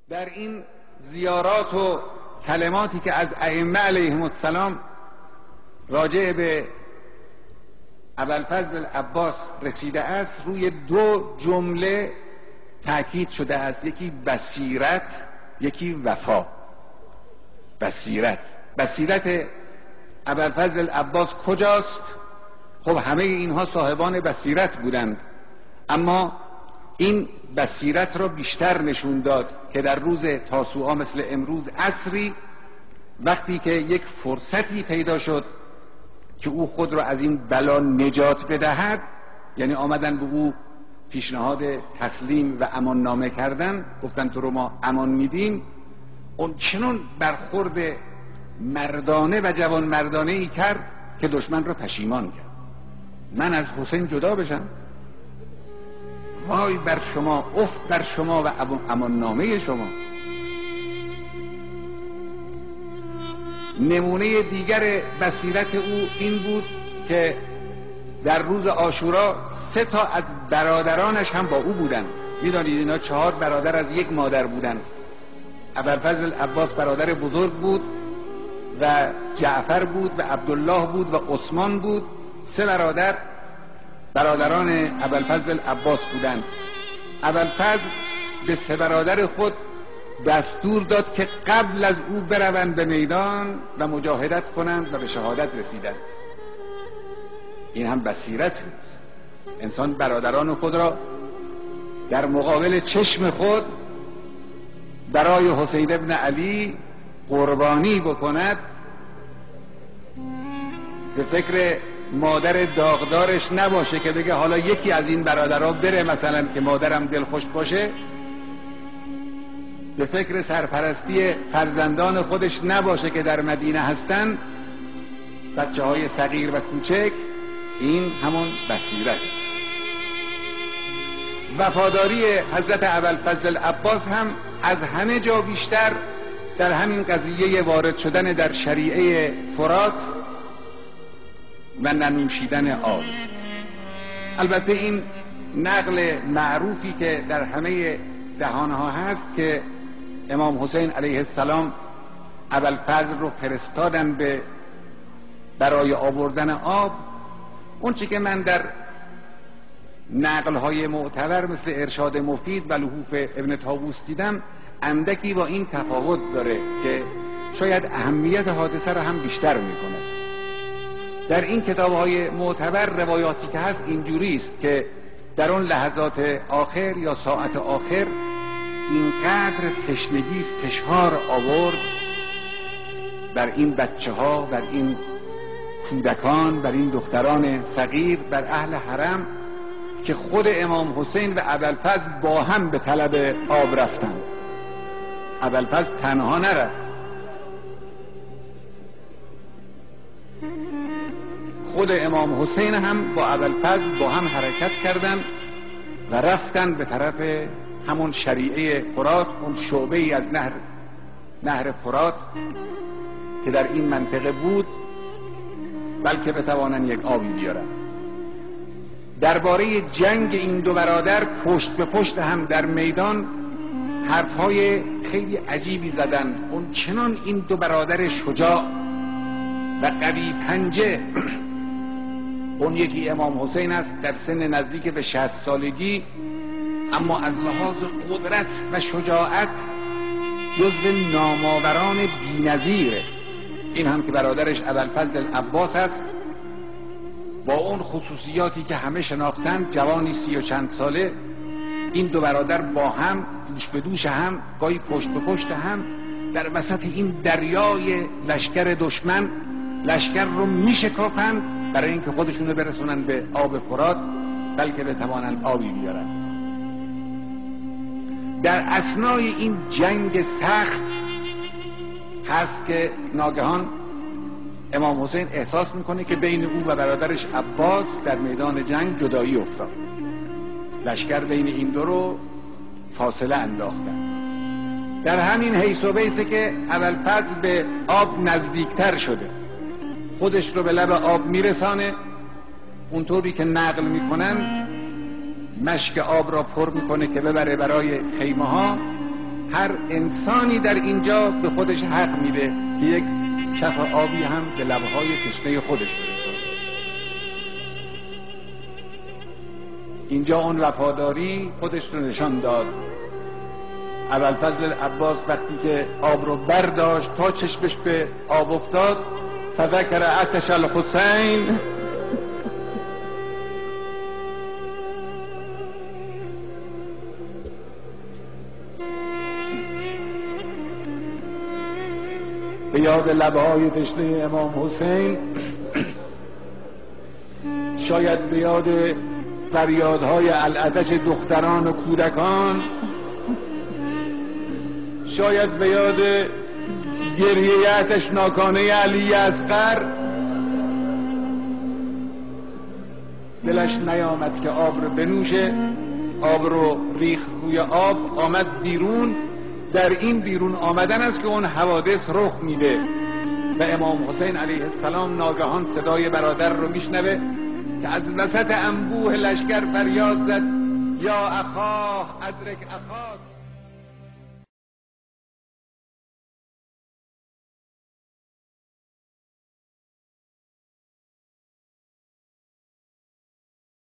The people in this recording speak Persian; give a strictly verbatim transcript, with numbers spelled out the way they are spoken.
در این زیارات و کلماتی که از ائمه علیهم السلام راجع به ابوالفضل العباس رسیده است، روی دو جمله تاکید شده است، یکی بصیرت، یکی وفا. بصیرت بصیرت ابوالفضل العباس کجاست؟ خب همه اینها صاحبان بصیرت بودند، اما این بصیرت را بیشتر نشون داد که در روز تاسوعا مثل امروز عصری، وقتی که یک فرصتی پیدا شد که او خود را از این بلا نجات بدهد، یعنی آمدن به او پیشنهاد تسلیم و امان نامه کردن، گفتن تو رو ما امان میدیم، اون چنون برخورد مردانه و جوان مردانه ای کرد که دشمن را پشیمان کرد. من از حسین جدا بشم؟ وای بر شما، افت بر شما و امان نامه شما. نمونه دیگر بصیرت او این بود که در روز عاشورا سه تا از برادرانش هم با او بودن. میدانید اینا چهار برادر از یک مادر بودن. ابوالفضل العباس برادر بزرگ بود و جعفر بود و عبدالله بود و عثمان بود. سه برادر برادران ابوالفضل العباس بودند. ابوالفضل به سه برادر خود دستور داد که قبل از او بروند به میدان و مجاهدت کنند و به شهادت رسیدند. این هم بصیرت بود. انسان برادران خود را در مقابل چشم خود برای حسین ابن علی قربانی بکند، به فکر مادر داغدارش نباشه که بگه حالا یکی از این برادرها بره مثلا که مادرم دلخوش باشه، به فکر سرپرستی فرزندان خودش نباشه که در مدینه هستن، بچه های صغیر و کوچک. این همون بصیرت است. وفاداری حضرت ابوالفضل العباس هم از همه جا بیشتر در همین قضیه وارد شدن در شریعه فرات و ننوشیدن آب. البته این نقل معروفی که در همه دهانها هست که امام حسین علیه السلام ابوالفضل رو فرستادن به برای آوردن آب، اون چی که من در نقل‌های معتبر مثل ارشاد مفید و لحوف ابن طاووس دیدم، اندکی با این تفاوت داره که شاید اهمیت حادثه را هم بیشتر میکنه. در این کتاب‌های معتبر روایاتی که هست اینجوری است که در اون لحظات آخر یا ساعت آخر اینقدر تشنگی فشار آورد بر این بچه ها، بر این کودکان، بر این دختران صغیر، بر اهل حرم، که خود امام حسین و ابوالفضل با هم به طلب آب رفتند. ابوالفضل تنها نرفت، خود امام حسین هم با ابوالفضل با هم حرکت کردند و رفتند به طرف همون شریعه فرات، اون شعبه ای از نهر نهر فرات که در این منطقه بود، بلکه بتوانند یک آبی بیارند. درباره جنگ این دو برادر پشت به پشت هم در میدان حرفهای خیلی عجیبی زدن. اون چنان این دو برادر شجاع و قوی پنجه، اون یکی امام حسین است در سن نزدیک به شصت سالگی، اما از لحاظ قدرت و شجاعت جزو نامآوران بی‌نظیره. این هم که برادرش ابوالفضل العباس است، با اون خصوصیاتی که همه شناختن، جوانی سی و چند ساله، این دو برادر با هم دوش به دوش هم، گاهی پشت به پشت هم، در وسط این دریای لشکر دشمن لشکر رو میشکافند برای اینکه خودشون رو برسونن به آب فرات، بلکه بتوانند آبی بیارن. در اثنای این جنگ سخت هست که ناگهان امام حسین احساس میکنه که بین او و برادرش عباس در میدان جنگ جدایی افتاد. لشکر بین این دو رو فاصله انداختن. در همین حیث و بیسه که ابوالفضل به آب نزدیکتر شده، خودش رو به لب آب میرسانه، اونطوری که نقل میکنن مشک آب را پر میکنه که ببره برای خیمه ها، هر انسانی در اینجا به خودش حق میده که یک کف آبی هم به لبهای تشنه خودش برسونه. اینجا اون وفاداری خودش رو نشان داد. ابوالفضل عباس وقتی که آب رو برداشت تا چشمش به آب افتاد، فذکر عطش الحسین، به یاد لبهای تشنه امام حسین، شاید به یاد فریادهای العطش دختران و کودکان، شاید به یاد گریه آتشناکانه علی اصغر، دلش نیامد که آب رو بنوشه، آب رو ریخ روی آب، آمد بیرون. در این بیرون آمدن است که اون حوادث رخ میده و امام حسین علیه السلام ناگهان صدای برادر رو میشنوه که از وسط انبوه لشکر فریاد زد: یا اخاه ادرک اخاک.